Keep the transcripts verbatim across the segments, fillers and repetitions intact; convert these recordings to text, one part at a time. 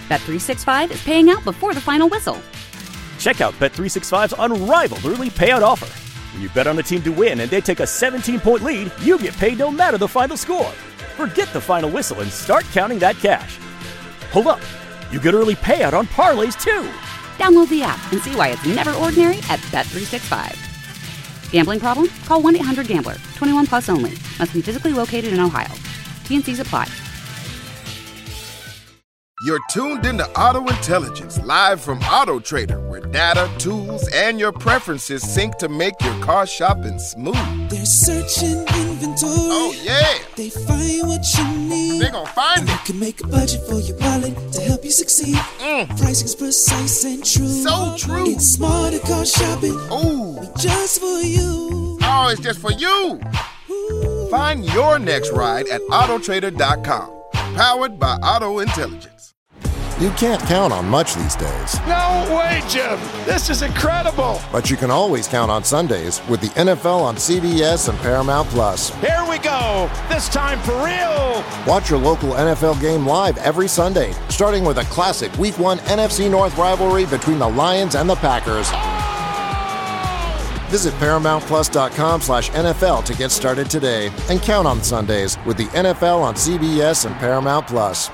Bet three sixty-five is paying out before the final whistle. Check out Bet three sixty-five's unrivaled early payout offer. When you bet on a team to win and they take a seventeen-point lead, you get paid no matter the final score. Forget the final whistle and start counting that cash. Hold up. You get early payout on parlays, too. Download the app and see why it's never ordinary at Bet three sixty-five. Gambling problem? Call one eight hundred gambler. twenty-one plus only. Must be physically located in Ohio. T N Cs apply. You're tuned into Auto Intelligence, live from Auto Trader, where data, tools, and your preferences sync to make your car shopping smooth. They're searching inventory. Oh, yeah. They find what you need. They're gonna find and it. They can make a budget for your wallet to help you succeed. Mm. Pricing's precise and true. So true. It's smarter car shopping. Ooh. Just for you. Oh, it's just for you. Ooh. Find your next ride at auto trader dot com. Powered by Auto Intelligence. You can't count on much these days. No way, Jim. This is incredible. But you can always count on Sundays with the N F L on C B S and Paramount Plus. Here we go. This time for real. Watch your local N F L game live every Sunday, starting with a classic Week one N F C North rivalry between the Lions and the Packers. Visit paramount plus dot com slash N F L to get started today and count on Sundays with the N F L on C B S and Paramount Plus.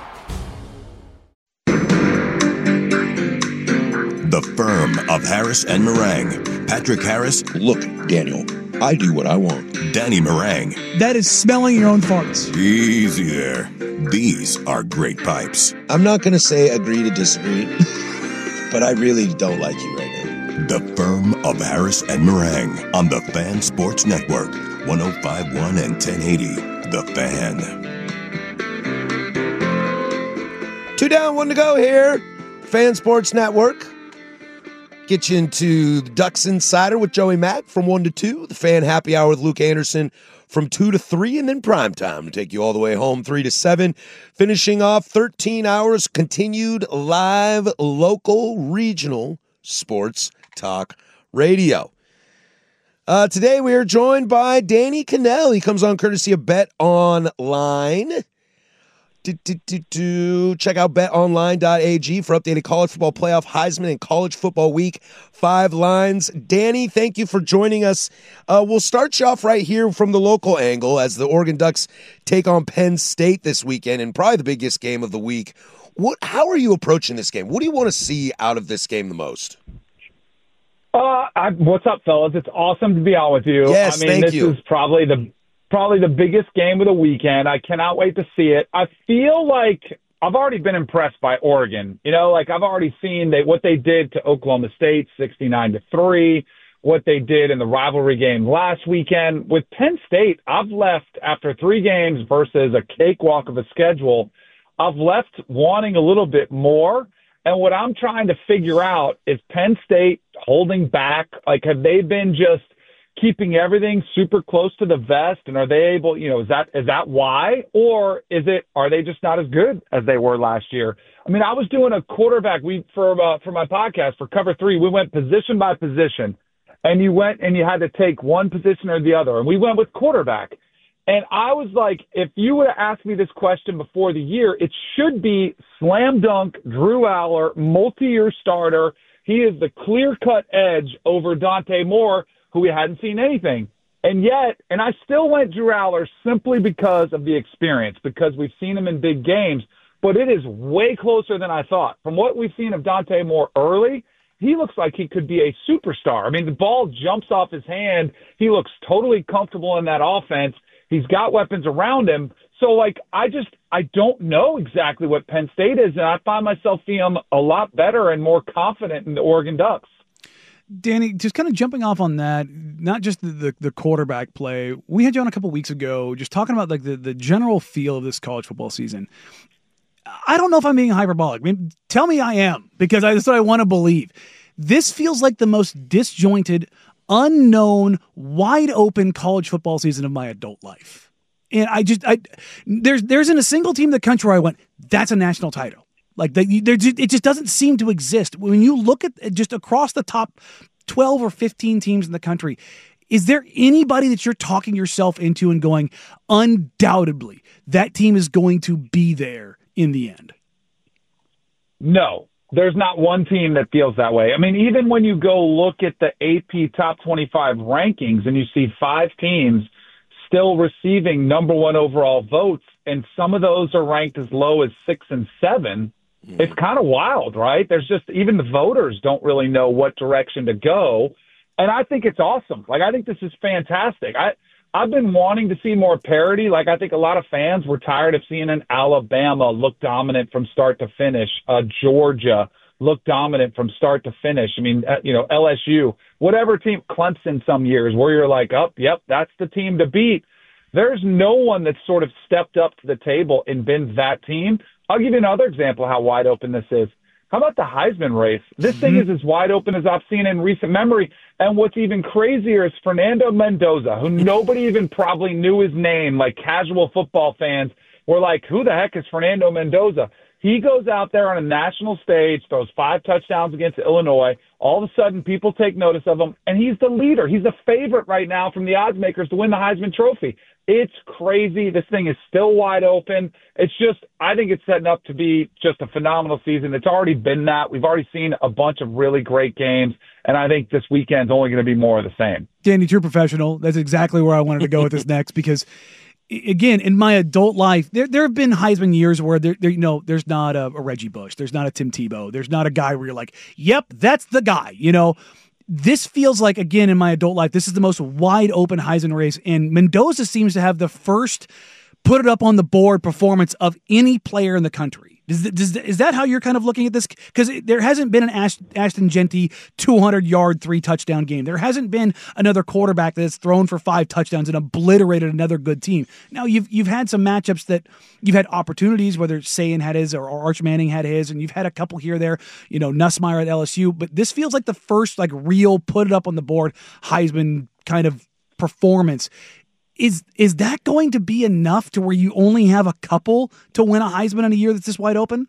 The firm of Harris and Meringue. Patrick Harris. Look, Daniel, I do what I want. Danny Meringue. That is smelling your own farts. Easy there. These are great pipes. I'm not going to say agree to disagree, but I really don't like you right now. The firm of Harris and Meringue on the Fan Sports Network. one oh five point one and ten eighty. The Fan. Two down, one to go here. Fan Sports Network. Get you into the Ducks Insider with Joey Mack from one to two. The Fan Happy Hour with Luke Anderson from two to three. And then Prime Time to take you all the way home three to seven. Finishing off thirteen hours continued live local regional sports talk radio. Uh, today we are joined by Danny Kanell. He comes on courtesy of Bet Online. Do, do, do, do. Check out bet online dot a g for updated college football playoff, Heisman, and college football week five lines. Danny, thank you for joining us. Uh, we'll start you off right here from the local angle as the Oregon Ducks take on Penn State this weekend and probably the biggest game of the week. What? How are you approaching this game? What do you want to see out of this game the most? Uh, I, what's up, fellas? It's awesome to be on with you. Yes, I mean, thank this you. is probably the probably the biggest game of the weekend. I cannot wait to see it. I feel like I've already been impressed by Oregon. You know, like I've already seen they, what they did to Oklahoma State, sixty-nine to three, what they did in the rivalry game last weekend. With Penn State, I've left after three games versus a cakewalk of a schedule. I've left wanting a little bit more. And what I'm trying to figure out is Penn State holding back. Like, have they been just keeping everything super close to the vest? And are they able, you know, is that is that why? Or is it, are they just not as good as they were last year? I mean, I was doing a quarterback we for uh, for my podcast for Cover Three. We went position by position, and you went and you had to take one position or the other. And we went with quarterback. And I was like, if you would have asked me this question before the year, it should be slam dunk, Drew Aller, multi-year starter. He is the clear-cut edge over Dante Moore, who we hadn't seen anything. And yet, and I still went Drew Aller simply because of the experience, because we've seen him in big games, but it is way closer than I thought. From what we've seen of Dante Moore early, he looks like he could be a superstar. I mean, the ball jumps off his hand. He looks totally comfortable in that offense. He's got weapons around him. So, like, I just I don't know exactly what Penn State is, and I find myself feeling a lot better and more confident in the Oregon Ducks. Danny, just kind of jumping off on that, not just the, the, the quarterback play. We had you on a couple weeks ago just talking about, like, the, the general feel of this college football season. I don't know if I'm being hyperbolic. I mean, tell me I am, because I, that's what I want to believe. This feels like the most disjointed, unknown, wide open college football season of my adult life. And I just, I there's there isn't a single team in the country where I went, that's a national title. Like, they, it just doesn't seem to exist. When you look at just across the top twelve or fifteen teams in the country, is there anybody that you're talking yourself into and going, undoubtedly, that team is going to be there in the end? No, there's not one team that feels that way. I mean, even when you go look at the A P Top twenty-five rankings and you see five teams still receiving number one overall votes, and some of those are ranked as low as six and seven, mm. it's kind of wild, right? There's just, even the voters don't really know what direction to go. And I think it's awesome. Like, I think this is fantastic. I, I've been wanting to see more parity. Like, I think a lot of fans were tired of seeing an Alabama look dominant from start to finish, uh, Georgia look dominant from start to finish. I mean, uh, you know, L S U, whatever team, Clemson some years, where you're like, oh, yep, that's the team to beat. There's no one that's sort of stepped up to the table and been that team. I'll give you another example of how wide open this is. How about the Heisman race? This thing is as wide open as I've seen in recent memory. And what's even crazier is Fernando Mendoza, who nobody even probably knew his name, like casual football fans were like, who the heck is Fernando Mendoza? He goes out there on a national stage, throws five touchdowns against Illinois. All of a sudden, people take notice of him, and he's the leader. He's the favorite right now from the odds makers to win the Heisman Trophy. It's crazy. This thing is still wide open. It's just, I think it's setting up to be just a phenomenal season. It's already been that. We've already seen a bunch of really great games, and I think this weekend's only going to be more of the same. Danny, you're a professional. That's exactly where I wanted to go with this next, because again, in my adult life, there there have been Heisman years where there, there you know, there's not a, a Reggie Bush, there's not a Tim Tebow, there's not a guy where you're like, yep, that's the guy. You know, this feels like, again, in my adult life, this is the most wide open Heisman race, and Mendoza seems to have the first put it up on the board performance of any player in the country. Does, does, is that how you're kind of looking at this? Because there hasn't been an Ash, Ashton Genty two hundred yard, three touchdown game. There hasn't been another quarterback that's thrown for five touchdowns and obliterated another good team. Now, you've you've had some matchups that you've had opportunities, whether Sayin had his or, or Arch Manning had his, and you've had a couple here or there, you know, Nussmeier at L S U. But this feels like the first like real put it up on the board Heisman kind of performance. Is is that going to be enough to where you only have a couple to win a Heisman in a year that's this wide open?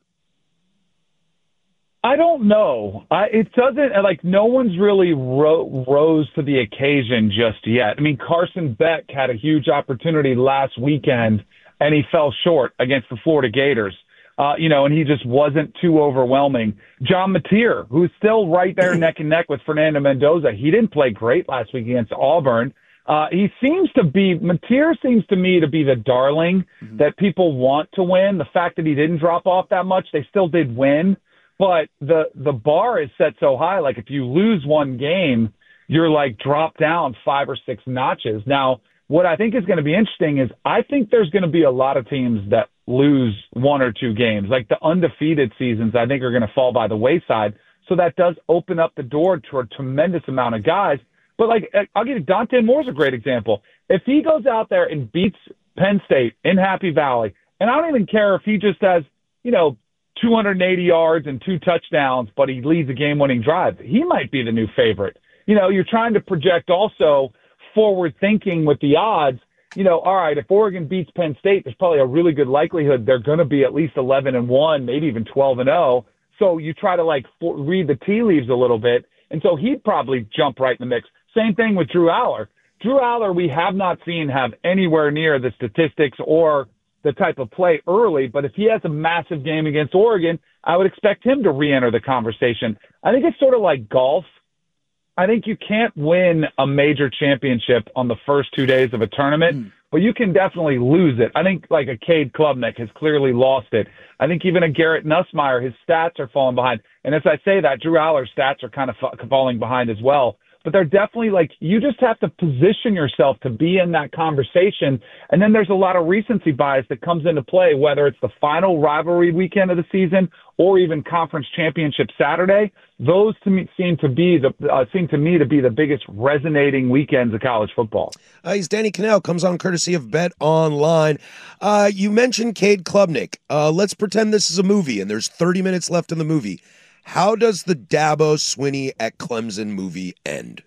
I don't know. I, it doesn't, like, no one's really ro- rose to the occasion just yet. I mean, Carson Beck had a huge opportunity last weekend, and he fell short against the Florida Gators. Uh, you know, and he just wasn't too overwhelming. John Mateer, who's still right there neck and neck with Fernando Mendoza, he didn't play great last week against Auburn. Uh, he seems to be, Mateer seems to me to be the darling mm-hmm. that people want to win. The fact that he didn't drop off that much, they still did win. But the, the bar is set so high, like if you lose one game, you're like dropped down five or six notches. Now, what I think is going to be interesting is I think there's going to be a lot of teams that lose one or two games. Like the undefeated seasons, I think are going to fall by the wayside. So that does open up the door to a tremendous amount of guys. But, like, I'll give you Dante Moore's a great example. If he goes out there and beats Penn State in Happy Valley, and I don't even care if he just has, you know, two hundred eighty yards and two touchdowns, but he leads a game-winning drive, he might be the new favorite. You know, you're trying to project also forward thinking with the odds. You know, all right, if Oregon beats Penn State, there's probably a really good likelihood they're going to be at least eleven and one, maybe even twelve and oh. So you try to, like, for, read the tea leaves a little bit, and so he'd probably jump right in the mix. Same thing with Drew Aller. Drew Aller, we have not seen have anywhere near the statistics or the type of play early, but if he has a massive game against Oregon, I would expect him to re-enter the conversation. I think it's sort of like golf. I think you can't win a major championship on the first two days of a tournament, mm. but you can definitely lose it. I think like a Cade Klubnik has clearly lost it. I think even a Garrett Nussmeier, his stats are falling behind. And as I say that, Drew Aller's stats are kind of fa- falling behind as well. But they're definitely like, you just have to position yourself to be in that conversation. And then there's a lot of recency bias that comes into play, whether it's the final rivalry weekend of the season or even conference championship Saturday. Those to me seem to be the uh, seem to me to be the biggest resonating weekends of college football. Uh, he's Danny Kanell, comes on courtesy of Bet Online. Uh, you mentioned Cade Klubnik. Uh, let's pretend this is a movie and there's thirty minutes left in the movie. How does the Dabo Swinney at Clemson movie end?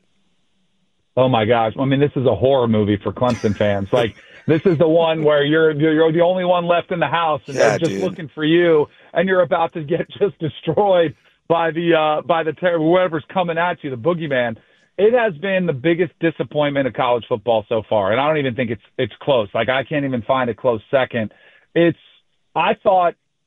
Oh my gosh! I mean, this is a horror movie for Clemson fans. Like, this is the one where you're you're the only one left in the house, and yeah, they're just dude. looking for you, and you're about to get just destroyed by the uh, by the terror, whoever's coming at you, the boogeyman. It has been the biggest disappointment of college football so far, and I don't even think it's it's close. Like, I can't even find a close second. It's I thought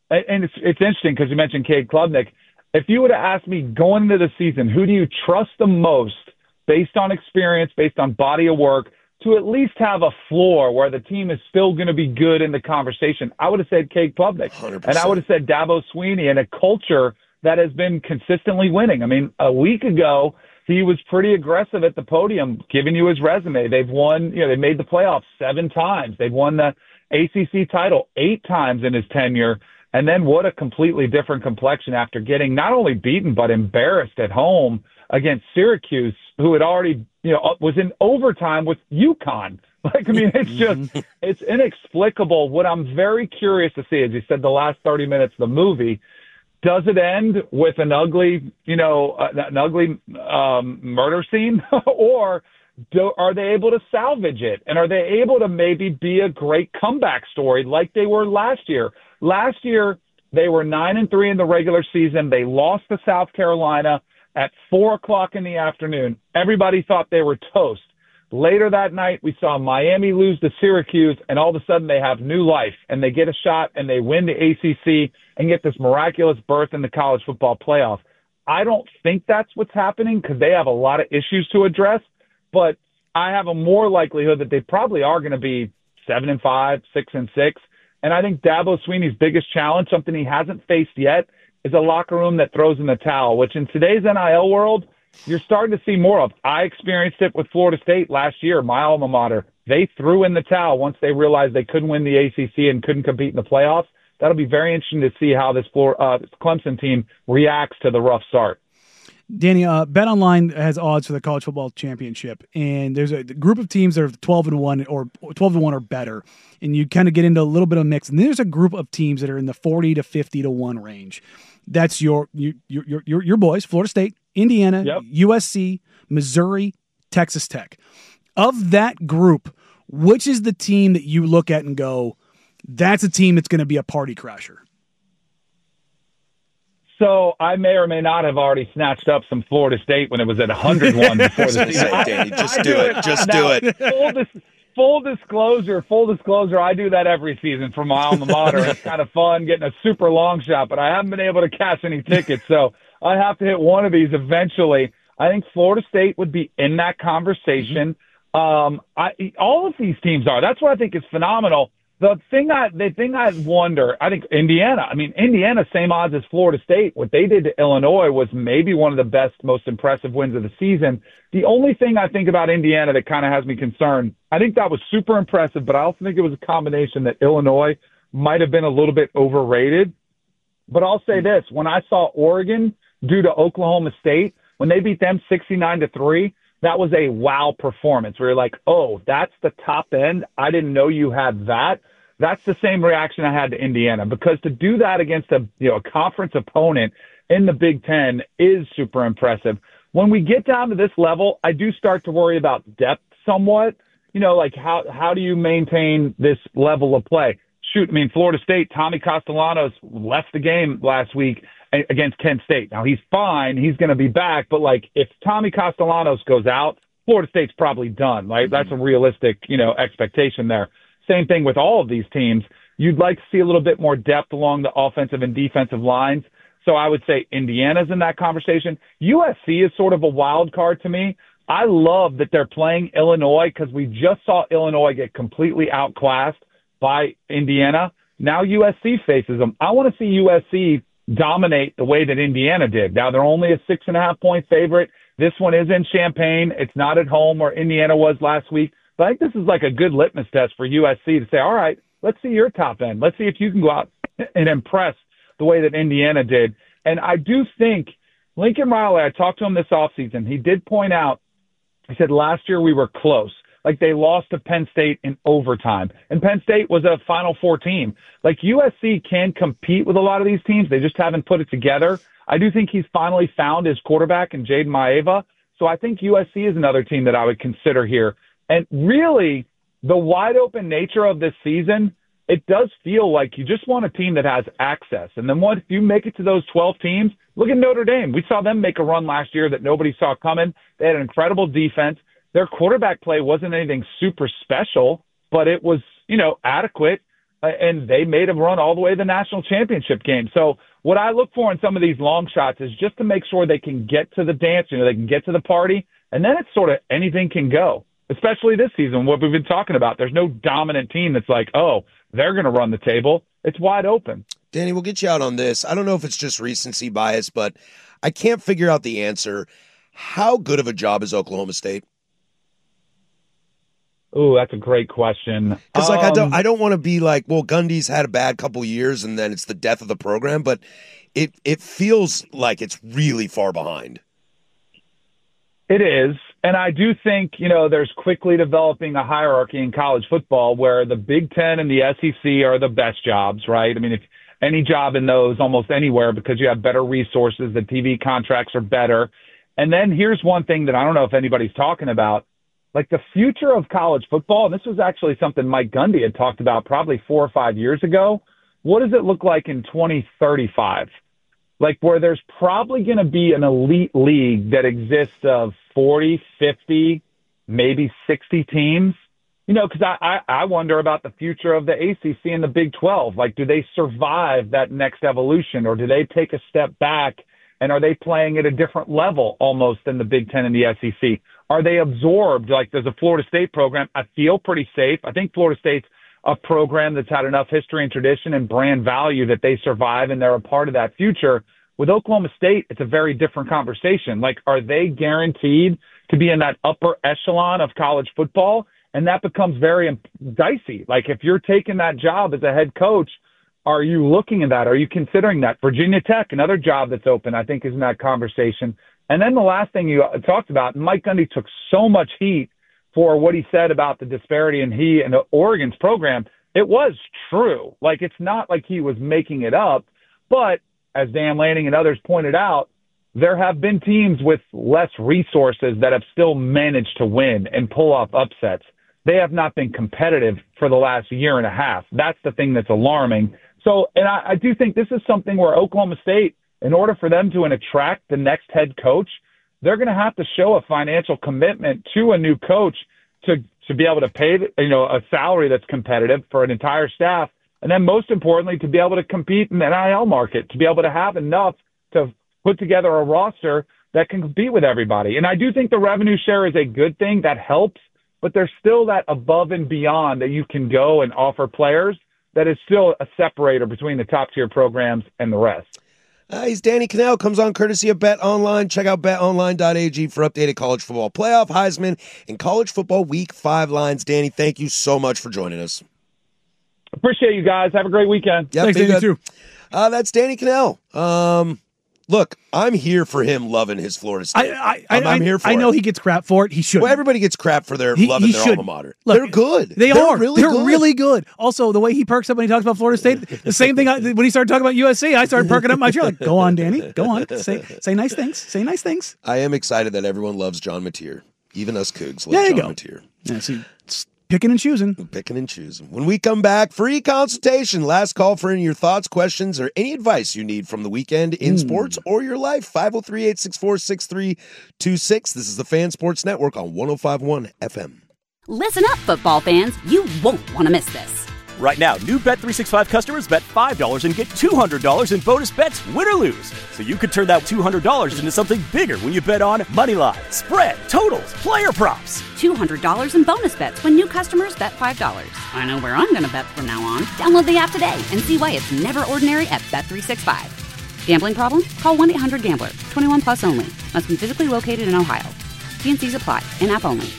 and it's it's interesting because you mentioned Cade Klubnik. If you would have asked me going into the season, who do you trust the most based on experience, based on body of work, to at least have a floor where the team is still going to be good in the conversation, I would have said Cade Klubnik. one hundred percent. And I would have said Dabo Swinney, and a culture that has been consistently winning. I mean, a week ago, he was pretty aggressive at the podium, giving you his resume. They've won, you know, they made the playoffs seven times. They've won the A C C title eight times in his tenure. And then what a completely different complexion after getting not only beaten, but embarrassed at home against Syracuse, who had already, you know, was in overtime with UConn. Like, I mean, it's just, it's inexplicable. What I'm very curious to see, as you said, the last thirty minutes of the movie, does it end with an ugly, you know, uh, an ugly um, murder scene, or do, are they able to salvage it? And are they able to maybe be a great comeback story like they were last year? Last year, they were nine and three in the regular season. They lost to South Carolina at four o'clock in the afternoon. Everybody thought they were toast. Later that night, we saw Miami lose to Syracuse, and all of a sudden they have new life, and they get a shot, and they win the A C C and get this miraculous berth in the college football playoff. I don't think that's what's happening because they have a lot of issues to address, but I have a more likelihood that they probably are going to be seven and five, six and six. And I think Dabo Swinney's biggest challenge, something he hasn't faced yet, is a locker room that throws in the towel, which in today's N I L world, you're starting to see more of. I experienced it with Florida State last year, my alma mater. They threw in the towel once they realized they couldn't win the A C C and couldn't compete in the playoffs. That'll be very interesting to see how this uh, Clemson team reacts to the rough start. Danny, uh, BetOnline has odds for the college football championship, and there's a group of teams that are twelve and one or twelve and one or better, and you kind of get into a little bit of a mix. And then there's a group of teams that are in the forty to fifty to one range. That's your your your your, your boys: Florida State, Indiana, yep. U S C, Missouri, Texas Tech. Of that group, which is the team that you look at and go, that's a team that's going to be a party crasher? So I may or may not have already snatched up some Florida State when it was at one hundred one before the season. Say, Danny, just do it. Just do it. Full, dis- full disclosure, full disclosure, I do that every season for my alma mater. It's kind of fun getting a super long shot, but I haven't been able to cash any tickets, so I have to hit one of these eventually. I think Florida State would be in that conversation. Mm-hmm. Um, I, all of these teams are. That's what I think is phenomenal. The thing I, the thing I wonder, I think Indiana, I mean, Indiana, same odds as Florida State. What they did to Illinois was maybe one of the best, most impressive wins of the season. The only thing I think about Indiana that kind of has me concerned, I think that was super impressive, but I also think it was a combination that Illinois might have been a little bit overrated. But I'll say this, when I saw Oregon do to Oklahoma State, when they beat them sixty-nine to three, that was a wow performance where you're like, oh, that's the top end. I didn't know you had that. That's the same reaction I had to Indiana, because to do that against a, you know, a conference opponent in the Big Ten is super impressive. When we get down to this level, I do start to worry about depth somewhat. You know, like how, how do you maintain this level of play? Shoot, I mean, Florida State, Tommy Castellanos left the game last week against Kent State. Now, he's fine. He's going to be back. But, like, if Tommy Castellanos goes out, Florida State's probably done, right? Mm-hmm. That's a realistic, you know, expectation there. Same thing with all of these teams. You'd like to see a little bit more depth along the offensive and defensive lines. So I would say Indiana's in that conversation. U S C is sort of a wild card to me. I love that they're playing Illinois because we just saw Illinois get completely outclassed by Indiana. Now U S C faces them. I want to see U S C dominate the way that Indiana did. Now they're only a six and a half point favorite. This one is in Champaign. It's not at home where Indiana was last week. But I think this is like a good litmus test for U S C to say, all right, let's see your top end. Let's see if you can go out and impress the way that Indiana did. And I do think Lincoln Riley, I talked to him this offseason, he did point out, he said last year we were close. Like they lost to Penn State in overtime. And Penn State was a Final Four team. Like U S C can compete with a lot of these teams. They just haven't put it together. I do think he's finally found his quarterback in Jaden Maeva. So I think U S C is another team that I would consider here. And really, the wide open nature of this season, it does feel like you just want a team that has access. And then once you make it to those twelve teams, look at Notre Dame. We saw them make a run last year that nobody saw coming. They had an incredible defense. Their quarterback play wasn't anything super special, but it was, you know, adequate. and they made them run all the way to the national championship game. So what I look for in some of these long shots is just to make sure they can get to the dance, you know, they can get to the party, and then it's sort of anything can go, especially this season, what we've been talking about. There's no dominant team that's like, oh, they're going to run the table. It's wide open. Danny, we'll get you out on this. I don't know if it's just recency bias, but I can't figure out the answer. How good of a job is Oklahoma State? Ooh, that's a great question. Because like um, I don't, I don't want to be like, well, Gundy's had a bad couple years, and then it's the death of the program. But it it feels like it's really far behind. It is, and I do think you know there's quickly developing a hierarchy in college football where the Big Ten and the S E C are the best jobs, right? I mean, if any job in those, almost anywhere, because you have better resources, the T V contracts are better. And then here's one thing that I don't know if anybody's talking about. Like the future of college football, and this was actually something Mike Gundy had talked about probably four or five years ago. What does it look like in twenty thirty-five? Like where there's probably going to be an elite league that exists of forty, fifty, maybe sixty teams. You know, because I, I, I wonder about the future of the A C C and the Big twelve. Like, do they survive that next evolution, or do they take a step back, and are they playing at a different level almost than the Big Ten and the S E C? Are they absorbed? Like, there's a Florida State program. I feel pretty safe. I think Florida State's a program that's had enough history and tradition and brand value that they survive and they're a part of that future. With Oklahoma State, it's a very different conversation. Like, are they guaranteed to be in that upper echelon of college football? And that becomes very dicey. Like, if you're taking that job as a head coach, are you looking at that? Are you considering that? Virginia Tech, another job that's open, I think is in that conversation. And then the last thing you talked about, Mike Gundy took so much heat for what he said about the disparity in he and Oregon's program. It was true. Like, it's not like he was making it up. But as Dan Lanning and others pointed out, there have been teams with less resources that have still managed to win and pull off upsets. They have not been competitive for the last year and a half. That's the thing that's alarming. So, and I, I do think this is something where Oklahoma State, in order for them to attract the next head coach, they're going to have to show a financial commitment to a new coach to, to be able to pay, you know, a salary that's competitive for an entire staff. And then most importantly, to be able to compete in the N I L market, to be able to have enough to put together a roster that can compete with everybody. And I do think the revenue share is a good thing that helps, but there's still that above and beyond that you can go and offer players that is still a separator between the top tier programs and the rest. Uh, he's Danny Kanell, comes on courtesy of Bet Online. Check out bet online dot a g for updated college football playoff, Heisman, and college football week five lines. Danny, thank you so much for joining us. Appreciate you guys. Have a great weekend. Yep, Thanks, Danny, good. too. Uh, that's Danny Kanell. Um, look, I'm here for him loving his Florida State. I, I, I'm, I'm I, here for I know it. he gets crap for it. He should. Well, everybody gets crap for their He- loving he their should. alma mater. Look, They're good. They They're are. really They're good. really good. Also, the way he perks up when he talks about Florida State, the same thing I, when he started talking about U S C, I started perking up my chair. Like, go on, Danny. Go on. Say say nice things. Say nice things. I am excited that everyone loves John Mateer. Even us Cougs love There you John go. Mateer. Yeah, see, it's picking and choosing. Picking and choosing. When we come back, free consultation. Last call for any of your thoughts, questions, or any advice you need from the weekend in Mm. sports or your life. five oh three, eight six four, six three two six. This is the Fan Sports Network on one oh five point one F M. Listen up, football fans. You won't want to miss this. Right now, new Bet three sixty-five customers bet five dollars and get two hundred dollars in bonus bets, win or lose. So you could turn that two hundred dollars into something bigger when you bet on money line, spread, totals, player props. two hundred dollars in bonus bets when new customers bet five dollars. I know where I'm going to bet from now on. Download the app today and see why it's never ordinary at Bet three sixty-five. Gambling problem? Call one eight hundred gambler. twenty-one plus only. Must be physically located in Ohio. T and C's apply. In-app only.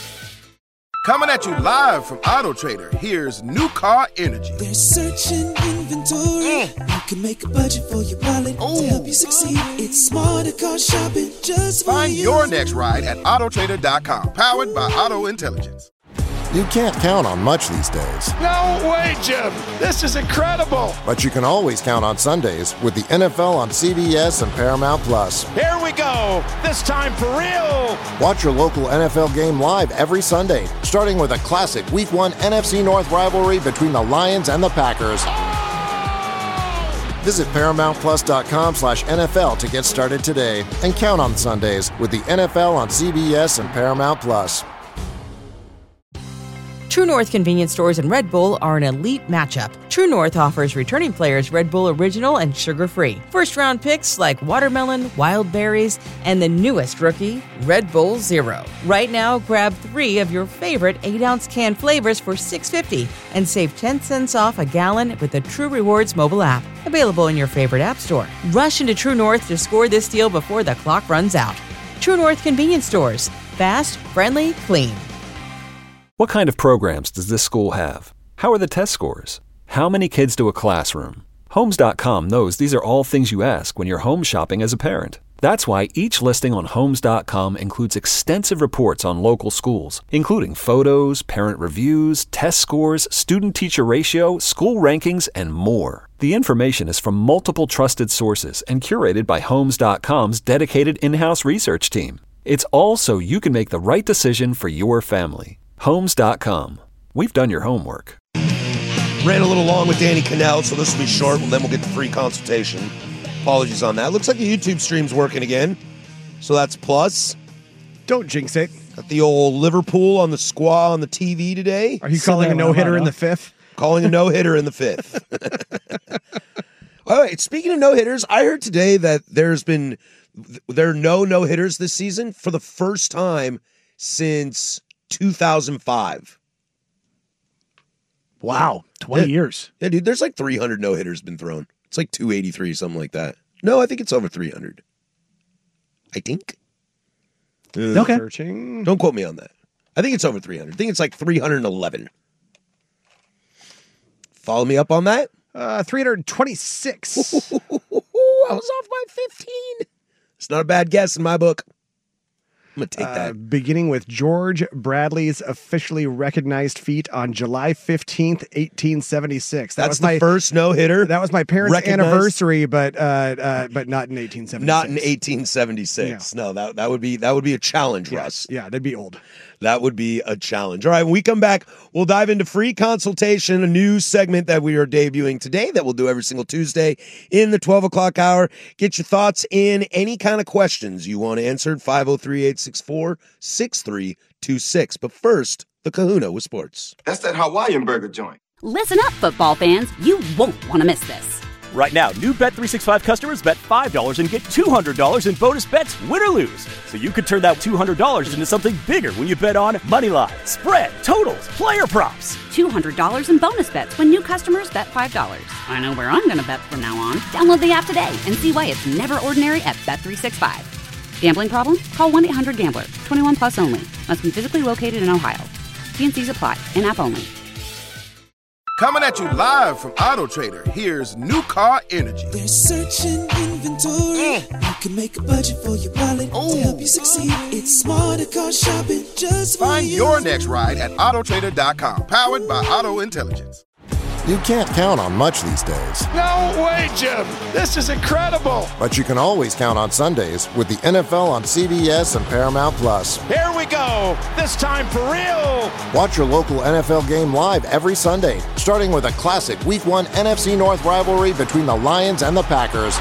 Coming at you live from Auto Trader, here's New Car Energy. They're searching inventory. Mm. You can make a budget for your wallet to help you succeed. It's smarter car shopping just for Find you. your next ride at auto trader dot com. Powered by Auto Intelligence. You can't count on much these days, No way, Jim. This is incredible. but you can always count on Sundays with the N F L on C B S and Paramount Plus. Here we go. This time for real. Watch your local N F L game live every Sunday, starting with a classic Week one N F C North rivalry between the Lions and the Packers. Visit paramount plus dot com slash N F L to get started today and count on Sundays with the N F L on C B S and Paramount Plus. True North convenience stores and Red Bull are an elite matchup. True North offers returning players Red Bull Original and sugar-free. First-round picks like watermelon, wild berries, and the newest rookie, Red Bull Zero. Right now, grab three of your favorite eight ounce can flavors for six dollars and fifty cents and save ten cents off a gallon with the True Rewards mobile app. Available in your favorite app store. Rush into True North to score this deal before the clock runs out. True North convenience stores. Fast, friendly, clean. What kind of programs does this school have? How are the test scores? How many kids do a classroom? Homes dot com knows these are all things you ask when you're home shopping as a parent. That's why each listing on Homes dot com includes extensive reports on local schools, including photos, parent reviews, test scores, student-teacher ratio, school rankings, and more. The information is from multiple trusted sources and curated by Homes dot com's dedicated in-house research team. It's all so you can make the right decision for your family. Homes dot com. We've done your homework. Ran a little long with Danny Cannell, so this will be short, and then we'll get the free consultation. Apologies on that. Looks like the YouTube stream's working again, so that's plus. Don't jinx it. Got the old Liverpool on the squaw on the T V today. Are you calling a no-hitter in the fifth? Calling a no-hitter in the fifth. All right, speaking of no-hitters, I heard today that there's been, there are no no-hitters this season for the first time since two thousand five. Wow, twenty yeah. years. Yeah, dude, there's like three hundred no-hitters been thrown. It's like two eighty-three, something like that. No, I think it's over three hundred. I think. Okay. Searching. Don't quote me on that. I think it's over three hundred. I think it's like three hundred eleven. Follow me up on that? Uh, three hundred twenty-six. I was off by fifteen. It's not a bad guess in my book. I'm going to take uh, that. Beginning with George Bradley's officially recognized feat on July fifteenth, eighteen seventy-six. That That's was the my first no-hitter? That was my parents' recognized? anniversary, but uh, uh, but not in eighteen seventy-six. Not in eighteen seventy-six. Yeah. No, that that would be that would be a challenge, yeah. Russ. Yeah, that'd be old. That would be a challenge. All right, when we come back, we'll dive into free consultation, a new segment that we are debuting today that we'll do every single Tuesday in the twelve o'clock hour. Get your thoughts in, any kind of questions you want answered, five oh three, eight six four, six three two six. But first, the Kahuna with sports. That's that Hawaiian burger joint. Listen up, football fans. You won't want to miss this. Right now, new Bet three sixty-five customers bet five dollars and get two hundred dollars in bonus bets, win or lose. So you could turn that two hundred dollars into something bigger when you bet on moneyline, spread, totals, player props. two hundred dollars in bonus bets when new customers bet five dollars. I know where I'm going to bet from now on. Download the app today and see why it's never ordinary at Bet three sixty-five. Gambling problem? Call one eight hundred gambler. twenty-one plus only. Must be physically located in Ohio. T and C's apply. In-app only. Coming at you live from Auto Trader, here's New Car Energy. They're searching inventory. Mm. You can make a budget for your wallet Ooh. To help you succeed. It's smarter car shopping just for Find you. your next ride at auto trader dot com. Powered by Auto Intelligence. You can't count on much these days. No way, Jim. This is incredible. But you can always count on Sundays with the N F L on C B S and Paramount Plus. Here we go. This time for real. Watch your local N F L game live every Sunday, starting with a classic Week one N F C North rivalry between the Lions and the Packers.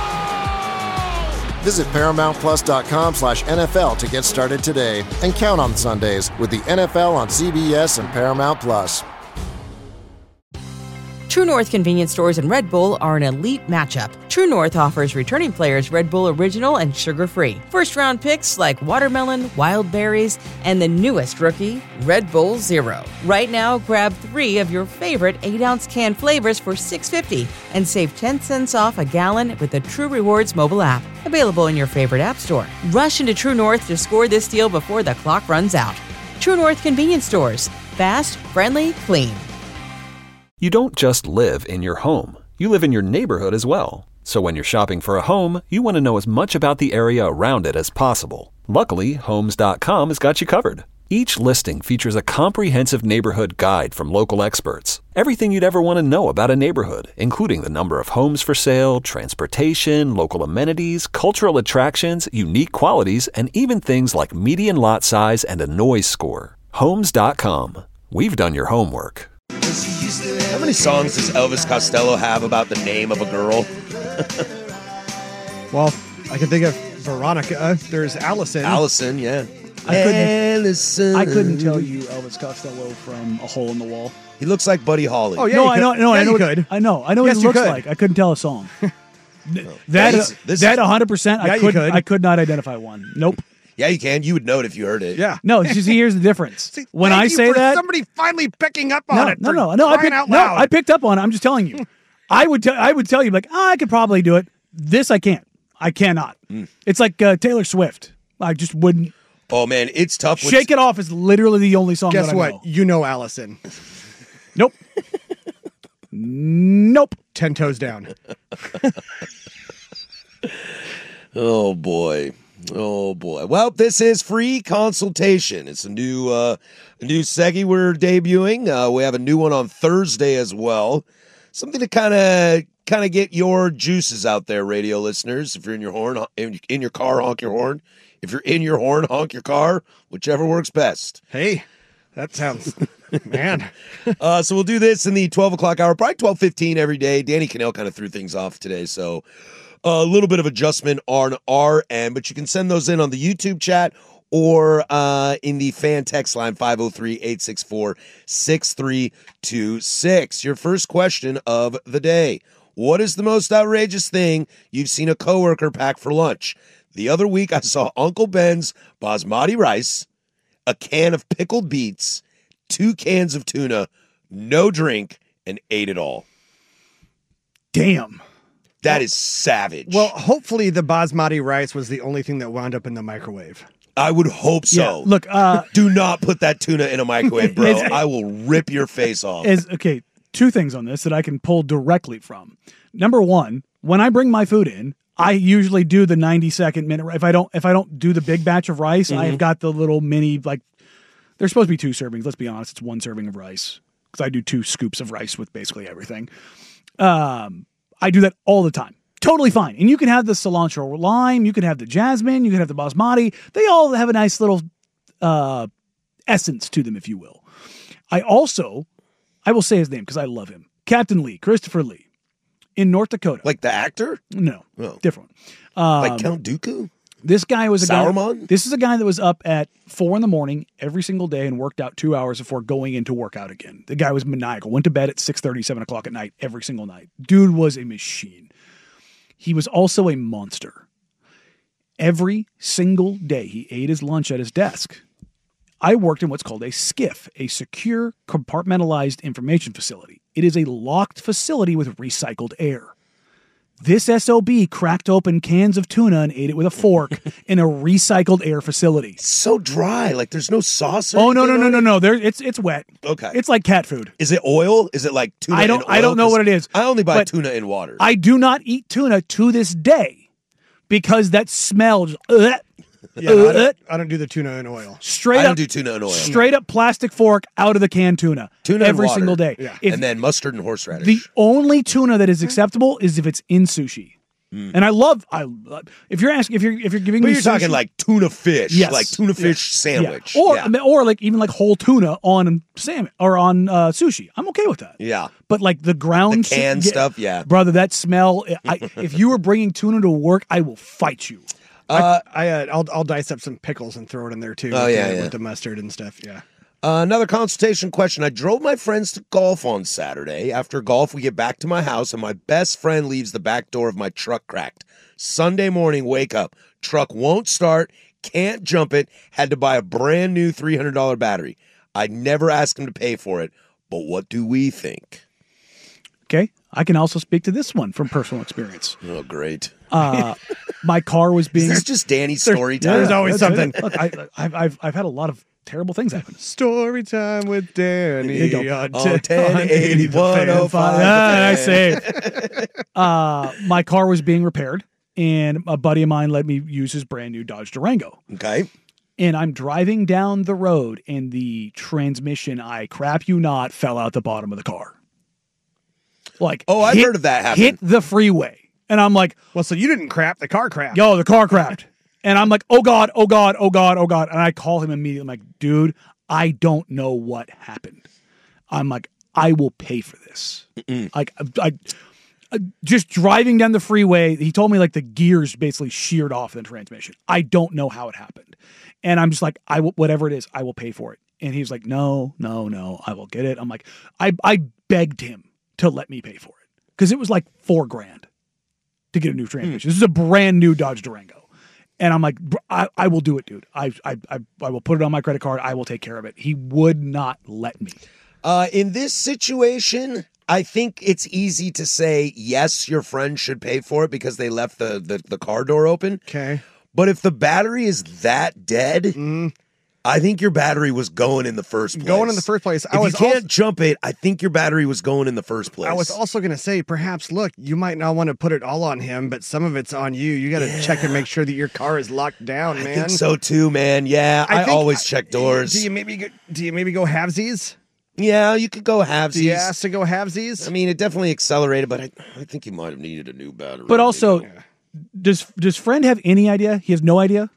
Oh! Visit paramount plus dot com slash N F L to get started today and count on Sundays with the N F L on C B S and Paramount Plus. True North convenience stores and Red Bull are an elite matchup. True North offers returning players Red Bull Original and sugar-free. First-round picks like watermelon, wild berries, and the newest rookie, Red Bull Zero. Right now, grab three of your favorite eight ounce can flavors for six dollars and fifty cents and save ten cents off a gallon with the True Rewards mobile app. Available in your favorite app store. Rush into True North to score this deal before the clock runs out. True North convenience stores. Fast, friendly, clean. You don't just live in your home. You live in your neighborhood as well. So when you're shopping for a home, you want to know as much about the area around it as possible. Luckily, Homes dot com has got you covered. Each listing features a comprehensive neighborhood guide from local experts. Everything you'd ever want to know about a neighborhood, including the number of homes for sale, transportation, local amenities, cultural attractions, unique qualities, and even things like median lot size and a noise score. Homes dot com. We've done your homework. How many songs does Elvis Costello have about the name of a girl? Well, I can think of Veronica. There's Allison. Allison, yeah. I couldn't, Ellison. I couldn't tell you Elvis Costello from A Hole in the Wall. He looks like Buddy Holly. Oh yeah, no, I know, no, yeah, I know, you what, could. I know, I know Yes, what he you looks could. like. I couldn't tell a song. that This- uh, this that is- one hundred percent. Yeah, I you could, could. I could not identify one. Nope. Yeah, you can. You would know it if you heard it. Yeah. No, see, here's the difference. when Thank I you say for that, somebody finally picking up on no, it. no, for no, no, I crying picked, out no, loud. I picked up on it. I'm just telling you. I would, tell, I would tell you like, oh, I could probably do it. This I can't. I cannot. Mm. It's like uh, Taylor Swift. I just wouldn't. Oh man, it's tough. with- Shake It Off is literally the only song. Guess that I what? know. You know Allison. Nope. Nope. Ten toes down. Oh boy. Oh boy. Well, this is free consultation. It's a new uh a new seggy we're debuting. Uh we have a new one on Thursday as well. Something to kind of kind of get your juices out there, radio listeners. If you're in your horn in, in your car, honk your horn. If you're in your horn, honk your car, whichever works best. Hey, that sounds man. uh, so we'll do this in the twelve o'clock hour, probably twelve fifteen every day. Danny Cannell kind of threw things off today, so a little bit of adjustment on our end, but you can send those in on the YouTube chat or uh, in the fan text line five oh three, eight six four, six three two six. Your first question of the day. What is the most outrageous thing you've seen a coworker pack for lunch? The other week I saw Uncle Ben's basmati rice, a can of pickled beets, two cans of tuna, no drink, and ate it all. Damn. That is savage. Well, hopefully the basmati rice was the only thing that wound up in the microwave. I would hope so. Yeah, look, uh, do not put that tuna in a microwave, bro. It's- I will rip your face off. Is okay. Two things on this that I can pull directly from. Number one, when I bring my food in, I usually do the ninety second minute. If I don't, if I don't do the big batch of rice, Mhm. I've got the little mini, like, they're supposed to be two servings. Let's be honest, it's one serving of rice because I do two scoops of rice with basically everything. Um, I do that all the time. Totally fine. And you can have the cilantro lime, you can have the jasmine, you can have the basmati. They all have a nice little uh, essence to them, if you will. I also, I will say his name because I love him. Captain Lee, Christopher Lee, in North Dakota. Like the actor? No, Oh. different one. Um, Like Count Dooku? This guy was a guy. Sauron? This is a guy that was up at four in the morning every single day and worked out two hours before going in to work out again. The guy was maniacal. Went to bed at six thirty, seven o'clock at night every single night. Dude was a machine. He was also a monster. Every single day he ate his lunch at his desk. I worked in what's called a SCIF, a secure compartmentalized information facility. It is a locked facility with recycled air. This S O B cracked open cans of tuna and ate it with a fork in a recycled air facility. So dry, like there's no sauce. Or Oh no no anything no on no it? no! There, it's it's wet. Okay, It's like cat food. is it oil? Is it like tuna? I don't in I oil? don't know 'Cause what it is. I only buy but tuna in water. I do not eat tuna to this day because that smell just, uh, Yeah, no, I, uh, don't, I don't do the tuna in oil. straight I up don't do tuna in oil. straight up plastic fork out of the canned tuna. Tuna and every water. single day. Yeah. If and then mustard and horseradish. the only tuna that is acceptable is if it's in sushi. Mm. And I love I love- if you're asking if you're if you're giving but me you're talking sushi- like tuna fish, Yes. like tuna Yeah. fish sandwich. Yeah. Or yeah. or like even like whole tuna on salmon or on uh, sushi. I'm okay with that. Yeah. But like the ground The canned su- stuff, yeah. brother, that smell. I, if you were bringing tuna to work, I will fight you. Uh, I uh, I'll I'll dice up some pickles and throw it in there too. Oh, with yeah, the, yeah. with the mustard and stuff. Yeah. Uh, another consultation question. I drove my friends to golf on Saturday. After golf, we get back to my house, and my best friend leaves the back door of my truck cracked. Sunday morning, wake up. Truck won't start, can't jump it, had to buy a brand new three hundred dollars battery. I never asked him to pay for it, but what do we think? Okay, I can also speak to this one from personal experience. Oh, great. Uh, my car was being. Is this just Danny's story time? There's always That's something. it. Look, I, I've, I've I've had a lot of terrible things happen. Story time with Danny. There you go. on On ten eighty, one oh five. Ah, I saved. Uh, my car was being repaired, and a buddy of mine let me use his brand new Dodge Durango. Okay. And I'm driving down the road, and the transmission, I crap you not, fell out the bottom of the car. Like, Oh, I've hit- heard of that happen. Hit the freeway, and I'm like, Well, so you didn't crap. The car crapped. yo, the car crapped. And I'm like, oh God, oh God, oh God, oh God. And I call him immediately. I'm like, dude, I don't know what happened. I'm like, I will pay for this. Mm-mm. Like, I, uh, just driving down the freeway, he told me like the gears basically sheared off the transmission. I don't know how it happened. And I'm just like, I will, whatever it is, I will pay for it. And he was like, no, no, no, I will get it. I'm like, I, I begged him to let me pay for it because it was like four grand to get a new transmission. Mm. This is a brand new Dodge Durango. And I'm like, I, I will do it, dude. I, I, I, I will put it on my credit card. I will take care of it. He would not let me. Uh, in this situation, I think it's easy to say, yes, your friend should pay for it because they left the, the, the car door open. Okay. But if the battery is that dead, mm. I think your battery was going in the first place. Going in the first place. I if was you can't also, jump it, I think your battery was going in the first place. I was also going to say, perhaps, look, you might not want to put it all on him, but some of it's on you. You got to yeah. check and make sure that your car is locked down, man. I think so too, man. Yeah, I, I always check doors. Do you maybe go, do you maybe go halvesies? Yeah, you could go halvesies. Do you ask to go halvesies? I mean, it definitely accelerated, but I, I think you might have needed a new battery. But also, yeah. does does friend have any idea? He has no idea.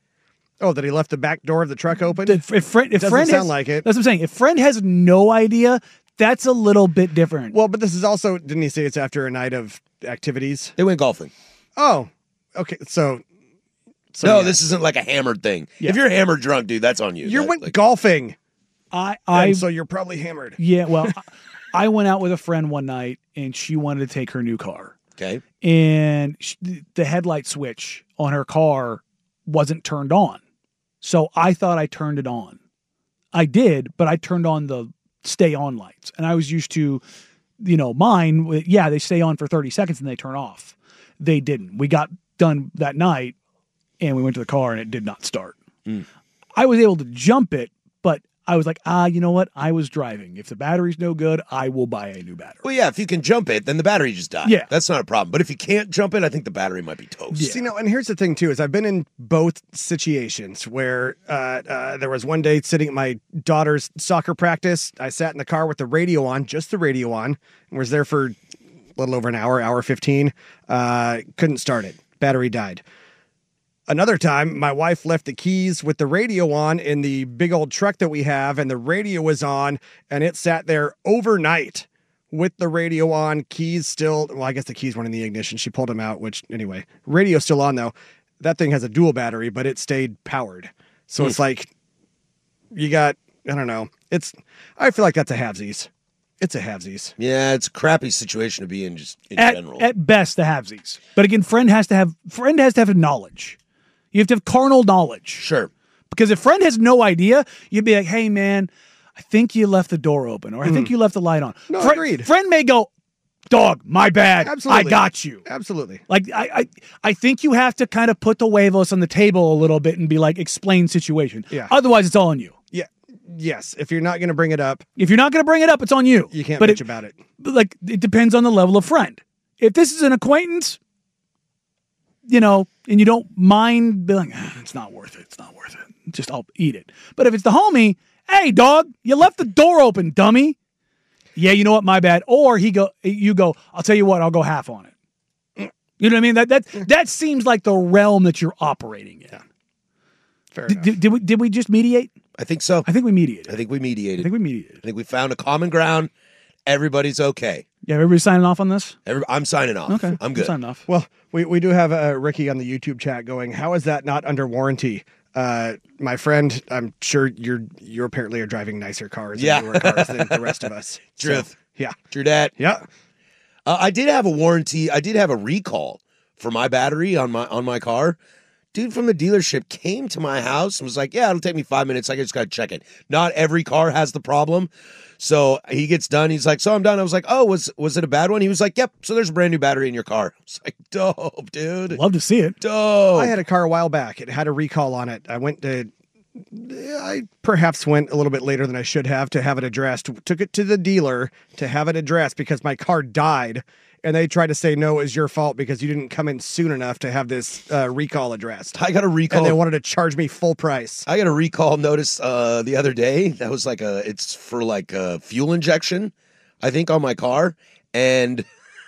Oh, that he left the back door of the truck open? If, if friend, if Doesn't friend sound has, like it. That's what I'm saying. If friend has no idea, that's a little bit different. Well, but this is also, didn't he say it's after a night of activities? They went golfing. Oh, okay. So, so no, yeah. this isn't like a hammered thing. Yeah. If you're hammered drunk, dude, that's on you. You that, went like, golfing. I, I, and so you're probably hammered. Yeah, well, I went out with a friend one night, and she wanted to take her new car. Okay. And she, the headlight switch on her car wasn't turned on. So I thought I turned it on. I did, but I turned on the stay on lights. And I was used to, you know, mine, yeah, they stay on for thirty seconds and they turn off. They didn't. We got done that night and we went to the car and it did not start. Mm. I was able to jump it, but I was like, ah, you know what? I was driving. If the battery's no good, I will buy a new battery. Well, yeah, if you can jump it, then the battery just dies. Yeah. That's not a problem. But if you can't jump it, I think the battery might be toast. Yeah. See, no, and here's the thing, too, is I've been in both situations where uh, uh, there was one day sitting at my daughter's soccer practice. I sat in the car with the radio on, just the radio on, and was there for a little over an hour, hour fifteen. Uh, couldn't start it. Battery died. Another time, my wife left the keys with the radio on in the big old truck that we have, and the radio was on, and it sat there overnight with the radio on, keys still, well, I guess the keys weren't in the ignition. She pulled them out, which, anyway, radio's still on, though. That thing has a dual battery, but it stayed powered. So mm. it's like, you got, I don't know. It's, I feel like that's a halvesies. It's a halvesies. Yeah, it's a crappy situation to be in just in at, general. At best, the halvesies. But again, friend has to have, friend has to have knowledge. You have to have carnal knowledge. Sure. Because if friend has no idea, you'd be like, hey, man, I think you left the door open, or I mm. think you left the light on. No, Fri- agreed. Friend may go, dog, my bad. Absolutely. I got you. Absolutely. Like, I, I I think you have to kind of put the huevos on the table a little bit and be like, explain situation. Yeah. Otherwise, it's all on you. Yeah. Yes. If you're not going to bring it up. If you're not going to bring it up, it's on you. You can't but bitch it, about it. But like, it depends on the level of friend. If this is an acquaintance, you know, and you don't mind being like, ah, it's not worth it. It's not worth it. Just I'll eat it. But if it's the homie, hey, dog, you left the door open, dummy. Yeah, you know what? My bad. Or he go, you go, I'll tell you what, I'll go half on it. You know what I mean? That that that seems like the realm that you're operating in. Yeah. Fair D- enough. Did, did we did we just mediate? I think so. I think we mediated. I think we mediated. I think we mediated. I think we found a common ground. Everybody's okay. Yeah, everybody signing off on this? Every, I'm signing off. Okay. I'm good. I'm signing off. Well, we, we do have uh, Ricky on the YouTube chat going, how is that not under warranty? Uh, my friend, I'm sure you're you apparently are driving nicer cars yeah. and newer cars than the rest of us. True. So, yeah. True that. Yeah. Uh, I did have a warranty. I did have a recall for my battery on my on my car. Dude from the dealership came to my house and was like, yeah, it'll take me five minutes. I just got to check it. Not every car has the problem. So he gets done. He's like, so I'm done. I was like, oh, was was it a bad one? He was like, yep. So there's a brand new battery in your car. I was like, dope, dude. Love to see it. Dope. I had a car a while back. It had a recall on it. I went to, I perhaps went a little bit later than I should have to have it addressed. Took it to the dealer to have it addressed because my car died. And they tried to say, no, it was your fault because you didn't come in soon enough to have this uh, recall addressed. I got a recall. And they wanted to charge me full price. I got a recall notice uh, the other day. That was like a, it's for like a fuel injection, I think, on my car. And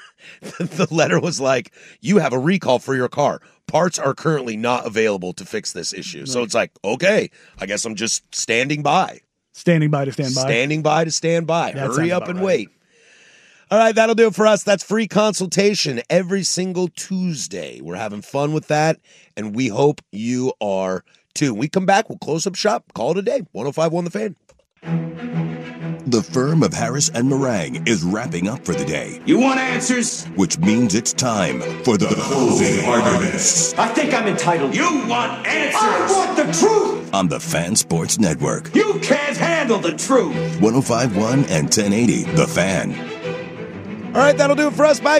the letter was like, you have a recall for your car. Parts are currently not available to fix this issue. Right. So it's like, okay, I guess I'm just standing by. Standing by to stand by. Standing by to stand by. That Hurry up about and right. wait. All right, that'll do it for us. That's free consultation every single Tuesday. We're having fun with that, and we hope you are too. When we come back, we'll close up shop. Call it a day. one oh five point one The Fan. The firm of Harris and Meringue is wrapping up for the day. You want answers? Which means it's time for the closing arguments. I think I'm entitled. You want answers? I want the truth! On the Fan Sports Network. You can't handle the truth! one oh five point one and ten eighty The Fan. All right, that'll do it for us. Bye.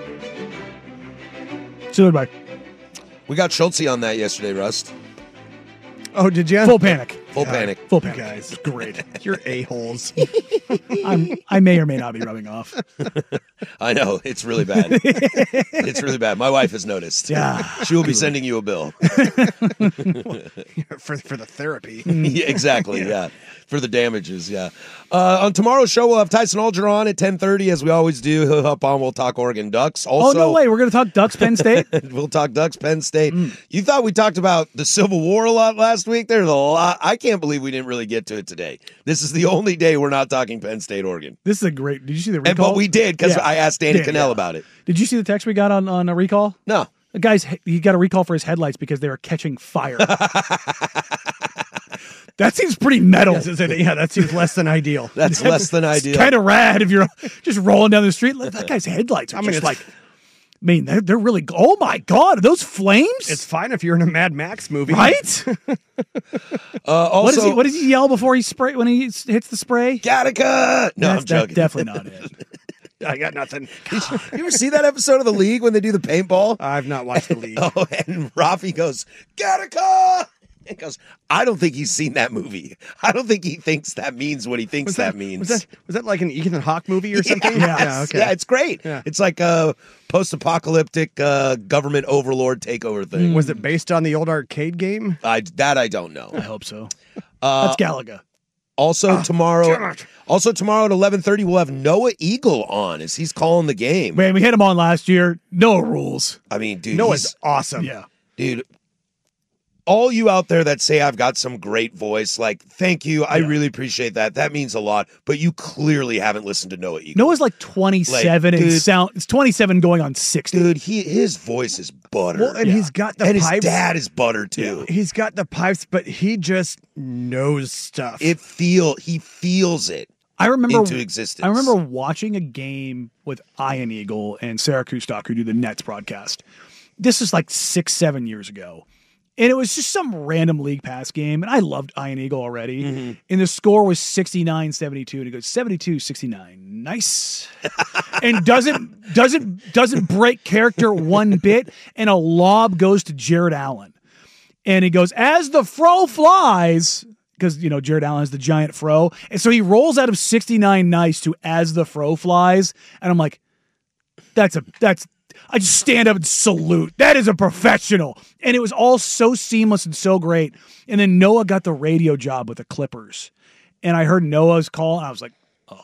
See you later, bye. We got Schultze on that yesterday, Rust. Oh, did you? Full panic. Full God, panic. Full panic. You guys, great. You're a-holes. I'm, I may or may not be rubbing off. I know. It's really bad. It's really bad. My wife has noticed. Yeah. She will be sending you a bill. for, for the therapy. Yeah, exactly, yeah. yeah. For the damages, yeah. Uh, on tomorrow's show, we'll have Tyson Alger on at ten thirty, as we always do. He'll hop on. We'll talk Oregon Ducks. Also, oh, no way. We're going to talk Ducks, Penn State? We'll talk Ducks, Penn State. Mm. You thought we talked about the Civil War a lot last week? There's a lot. I can't believe we didn't really get to it today. This is the only day we're not talking Penn State, Oregon. This is a great. Did you see the recall? And, but we did, because yeah. I asked Danny Cannell yeah. about it. Did you see the text we got on, on a recall? No. The guy's, he got a recall for his headlights because they were catching fire. That seems pretty metal. Yeah, that seems less than ideal. That's, That's less than ideal. Kind of rad if you're just rolling down the street. That guy's headlights are I mean, just like, I mean, they're, they're really, oh my God, are those flames? It's fine if you're in a Mad Max movie. Right? uh, also, what, does he, what does he yell before he spray when he hits the spray? Gattaca! No, that's, I'm joking. That's definitely not it. I got nothing. You ever see that episode of The League when they do the paintball? I've not watched The League. Oh, and Rafi goes, Gattaca! And goes, I don't think he's seen that movie. I don't think he thinks that means what he thinks that, that means. Was that, was that like an Ethan Hawke movie or something? Yes. Yeah, okay. Yeah, it's great. Yeah. It's like a post-apocalyptic uh, government overlord takeover thing. Mm. Was it based on the old arcade game? I, that I don't know. I hope so. Uh, That's Galaga. Also oh, tomorrow, also tomorrow at eleven thirty, we'll have Noah Eagle on as he's calling the game. Man, we had him on last year. Noah rules. I mean, dude, Noah's awesome. Yeah, dude. All you out there that say I've got some great voice, like, thank you. I yeah. really appreciate that. That means a lot. But you clearly haven't listened to Noah Eagle. Noah's like twenty-seven like, and dude, sound. It's twenty-seven going on sixty. Dude, he his voice is butter. Well, and yeah. he's got the and pipes. his dad is butter too. Yeah. He's got the pipes, but he just knows stuff. It feel he feels it. I remember into existence. I remember watching a game with Ian Eagle and Sarah Kustok, who do the Nets broadcast. This is like six, seven years ago. And it was just some random League Pass game. And I loved Ian Eagle already. Mm-hmm. And the score was sixty-nine seventy-two. And he goes, seventy-two sixty-nine. Nice. And doesn't doesn't doesn't break character one bit. And a lob goes to Jared Allen. And he goes, as the fro flies, because, you know, Jared Allen is the giant fro. And so he rolls out of sixty-nine nice to as the fro flies. And I'm like, that's a that's I just stand up and salute. That is a professional. And it was all so seamless and so great. And then Noah got the radio job with the Clippers. And I heard Noah's call, and I was like, oh,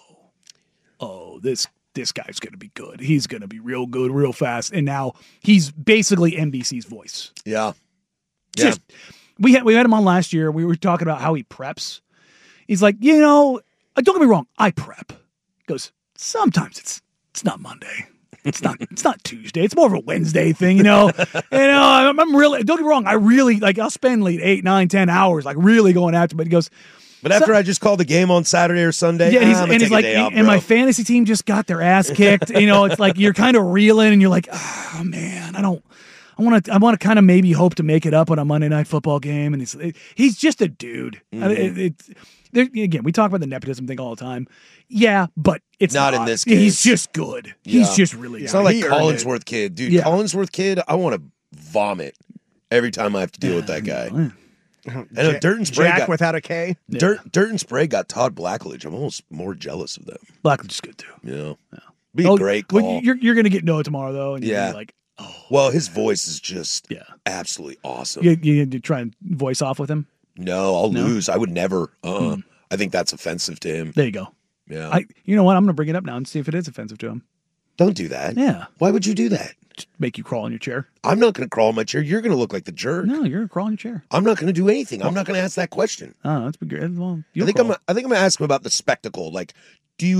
oh, this this guy's going to be good. He's going to be real good, real fast. And now he's basically N B C's voice. Yeah. Yeah. Just, we had, we had him on last year. We were talking about how he preps. He's like, you know, don't get me wrong, I prep. He goes, sometimes it's it's not Monday. It's not. It's not Tuesday. It's more of a Wednesday thing, you know. you know, I'm, I'm really. Don't get me wrong. I really like. I'll spend like eight, nine, ten hours, like really going after. But he goes. But after so, I just called the game on Saturday or Sunday, yeah, and he's, ah, and he's like, off, and my fantasy team just got their ass kicked. You know, it's like you're kind of reeling, and you're like, oh man, I don't. I want to. I want to kind of maybe hope to make it up on a Monday Night Football game, and he's he's just a dude. Mm-hmm. It, it, it, again, we talk about the nepotism thing all the time. Yeah, but it's not, not. in this case. He's just good. Yeah. He's just really good. It's not like Collinsworth kid. Dude, yeah. Collinsworth kid, I want to vomit every time I have to deal with that guy. I know J- Dirt and Spray Jack got, without a K. Dirt, yeah. Dirt and Spray got Todd Blackledge. I'm almost more jealous of them. Blackledge is good too. Yeah, yeah. Be oh, a great call. Well, you're you're gonna get Noah tomorrow though, and yeah, you're like, oh, well, his voice is just yeah, absolutely awesome. You, you, you try and voice off with him? No, I'll no? lose. I would never. Uh, mm. I think that's offensive to him. There you go. Yeah. I, you know what? I'm going to bring it up now and see if it is offensive to him. Don't do that. Yeah. Why would you do that? Just make you crawl in your chair. I'm not going to crawl in my chair. You're going to look like the jerk. No, you're going to crawl in your chair. I'm not going to do anything. Well, I'm not going to ask that question. Oh, that's good. Well, I think crawl. I'm. I think I'm going to ask him about the spectacle. Like, do you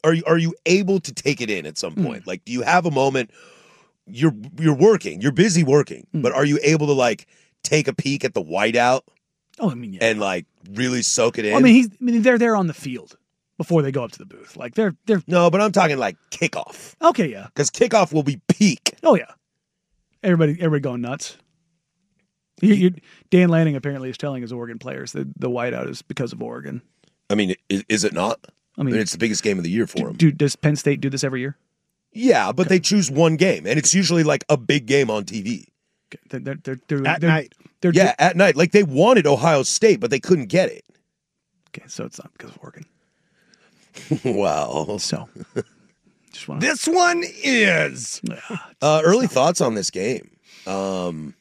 are you are you able to take it in at some point? Mm. Like, do you have a moment? You're you're working, you're busy working, mm. but are you able to like take a peek at the whiteout? Oh, I mean, yeah. And like really soak it in. I mean, he's. I mean, they're there on the field before they go up to the booth. Like they're they're. No, but I'm talking like kickoff. Okay, yeah. Because kickoff will be peak. Oh yeah. Everybody, everybody going nuts. You, you, Dan Lanning apparently is telling his Oregon players that the whiteout is because of Oregon. I mean, is, is it not? I mean, I mean, it's the biggest game of the year for them. Do, does Penn State do this every year? Yeah, but okay. They choose one game, and it's usually like a big game on T V. Okay. They're, they're, they're, at they're, night. They're, yeah, at night. Like they wanted Ohio State, but they couldn't get it. Okay, so it's not because of Oregon. Wow. So, just wanna... this one is. Yeah, uh, early thoughts on this game. Um,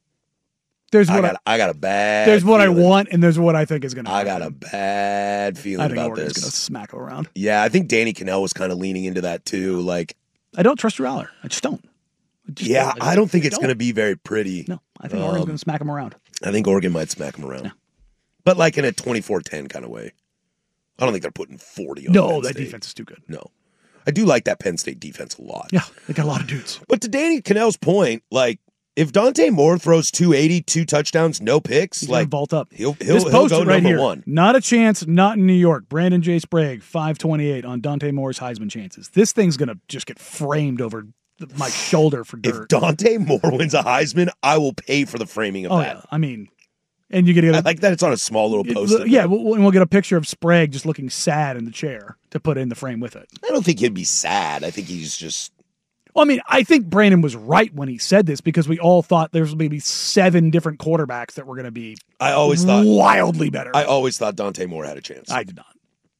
there's what I got. I, I got a bad. There's what feeling. I want, and there's what I think is going to. I got a bad feeling I think about Oregon's this. Going to smack around. Yeah, I think Danny Cannell was kind of leaning into that too. Like, I don't trust Drew Aller. I just don't. I just yeah, don't. I, just I don't think it's don't. going to be very pretty. No, I think um, Oregon's going to smack him around. I think Oregon might smack him around, yeah. but like in a twenty-four ten kind of way. I don't think they're putting forty on No, Penn that State. defense is too good. No. I do like that Penn State defense a lot. Yeah, they got a lot of dudes. But to Danny Cannell's point, like, if Dante Moore throws two eighty, two touchdowns, no picks, He's like, vault up. he'll, he'll, this he'll post go right number here. one. Not a chance, not in New York. Brandon J. Sprague, five twenty-eight on Dante Moore's Heisman chances. This thing's going to just get framed over my shoulder for dirt. If Dante Moore wins a Heisman, I will pay for the framing of oh, that. Yeah. I mean, and you get to get I like that it's on a small little post. Yeah, we'll, and we'll get a picture of Sprague just looking sad in the chair to put in the frame with it. I don't think he'd be sad. I think he's just... Well, I mean, I think Brandon was right when he said this because we all thought there was maybe seven different quarterbacks that were going to be I always thought wildly better. I always thought Dante Moore had a chance. I did not.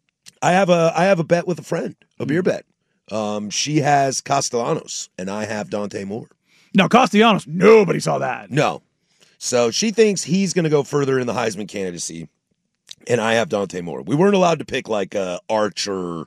I have a I have a bet with a friend, a beer bet. Um, she has Castellanos, and I have Dante Moore. Now, Castellanos, nobody saw that. No. So she thinks he's going to go further in the Heisman candidacy, and I have Dante Moore. We weren't allowed to pick like uh, Arch or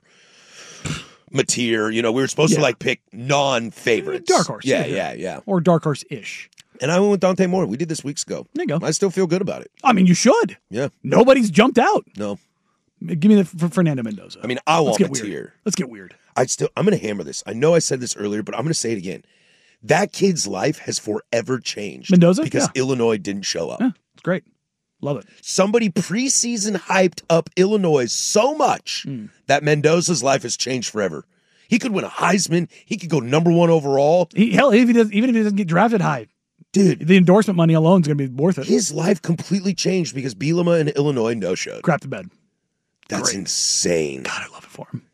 Mateer. You know, we were supposed Yeah. to like pick non-favorites. Dark horse. Yeah, yeah, yeah. Or dark horse-ish. And I went with Dante Moore. We did this weeks ago. There you go. I still feel good about it. I mean, you should. Yeah. Nobody's jumped out. No. Give me the for Fernando Mendoza. I mean, I want Let's get Mateer. weird. Let's get weird. I still, I'm going to hammer this. I know I said this earlier, but I'm going to say it again. That kid's life has forever changed. Mendoza? Because Yeah. Illinois didn't show up. Yeah, it's great. Love it. Somebody preseason hyped up Illinois so much Mm. that Mendoza's life has changed forever. He could win a Heisman. He could go number one overall. He, hell, if he does, even if he doesn't get drafted high, dude, the endorsement money alone is going to be worth it. His life completely changed because Bielema and Illinois no-showed. Crap the bed. That's Great. insane. God, I love it for him.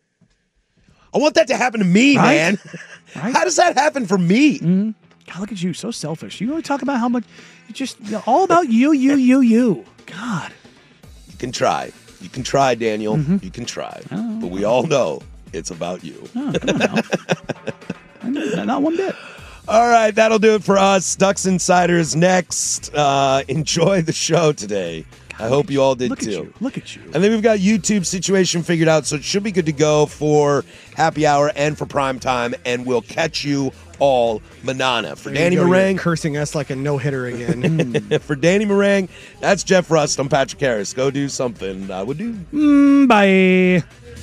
I want that to happen to me, Right? man. Right? How does that happen for me? Mm-hmm. God, look at you, so selfish. You always talk about how much, you just you know, all about you, you, you, you. God, You can try. You can try, Daniel. Mm-hmm. You can try. Oh. But we all know it's about you. oh, come on now. not, not one bit. All right, that'll do it for us. Ducks Insiders next. Uh, enjoy the show today. I hope you all did Look too. at you. Look at you. And then we've got YouTube situation figured out, so it should be good to go for happy hour and for prime time. And we'll catch you all manana. For There Danny you go, you're Meringue, cursing us like a no hitter again. for Danny Meringue, that's Jeff Rust. I'm Patrick Harris. Go do something I would do. Mm, bye.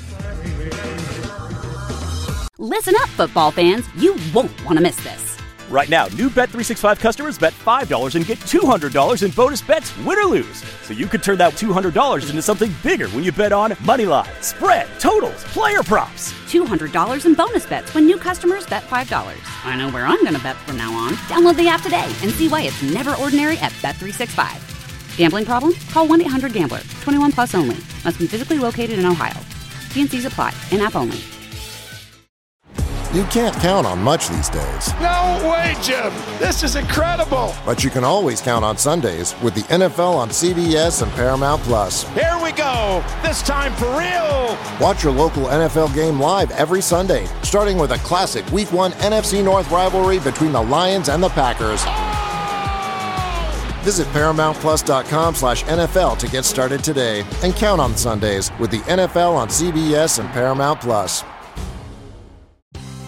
Listen up, football fans. You won't want to miss this. Right now, new Bet three sixty-five customers bet five dollars and get two hundred dollars in bonus bets, win or lose. So you could turn that two hundred dollars into something bigger when you bet on money line, spread, totals, player props. two hundred dollars in bonus bets when new customers bet five dollars. I know where I'm going to bet from now on. Download the app today and see why it's never ordinary at Bet three sixty-five. Gambling problem? Call one eight hundred gambler. twenty-one plus only. Must be physically located in Ohio. T and C's apply. In-app only. You can't count on much these days, No way, Jim. This is incredible. but you can always count on Sundays with the N F L on C B S and Paramount Plus. Here we go. This time for real. Watch your local N F L game live every Sunday, starting with a classic Week One N F C North rivalry between the Lions and the Packers. Visit ParamountPlus.com slash NFL to get started today and count on Sundays with the N F L on C B S and Paramount Plus.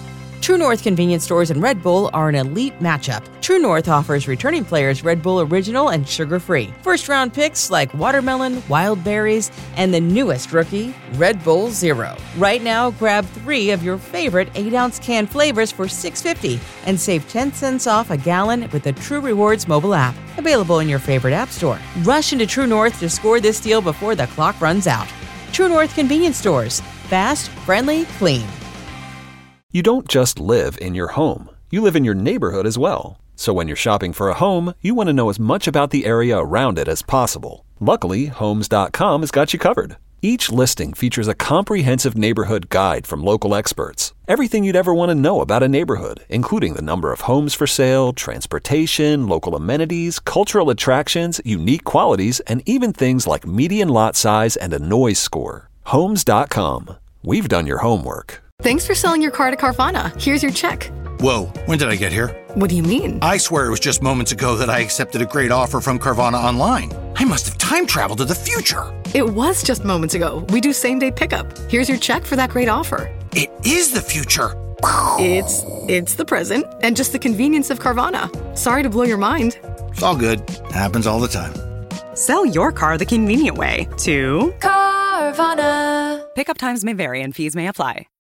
True North convenience stores and Red Bull are an elite matchup. True North offers returning players Red Bull Original and sugar-free. First-round picks like watermelon, wild berries, and the newest rookie, Red Bull Zero. Right now, grab three of your favorite eight-ounce can flavors for six dollars and fifty cents and save ten cents off a gallon with the True Rewards mobile app. Available in your favorite app store. Rush into True North to score this deal before the clock runs out. True North convenience stores. Fast, friendly, clean. You don't just live in your home. You live in your neighborhood as well. So when you're shopping for a home, you want to know as much about the area around it as possible. Luckily, Homes dot com has got you covered. Each listing features a comprehensive neighborhood guide from local experts. Everything you'd ever want to know about a neighborhood, including the number of homes for sale, transportation, local amenities, cultural attractions, unique qualities, and even things like median lot size and a noise score. Homes dot com. We've done your homework. Thanks for selling your car to Carvana. Here's your check. Whoa, when did I get here? What do you mean? I swear it was just moments ago that I accepted a great offer from Carvana online. I must have time traveled to the future. It was just moments ago. We do same-day pickup. Here's your check for that great offer. It is the future. It's it's the present and just the convenience of Carvana. Sorry to blow your mind. It's all good. Happens all the time. Sell your car the convenient way to Carvana. Pickup times may vary and fees may apply.